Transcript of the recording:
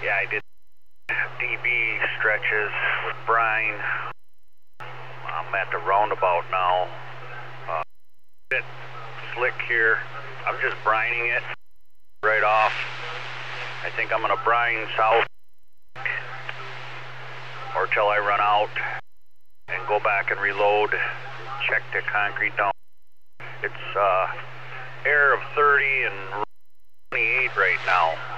Yeah, I did DB stretches with brine. I'm at the roundabout now. Bit slick here. I'm just brining it right off. I think I'm going to brine south or till I run out and go back and reload, check the concrete down. It's air of 30 and 28 right now.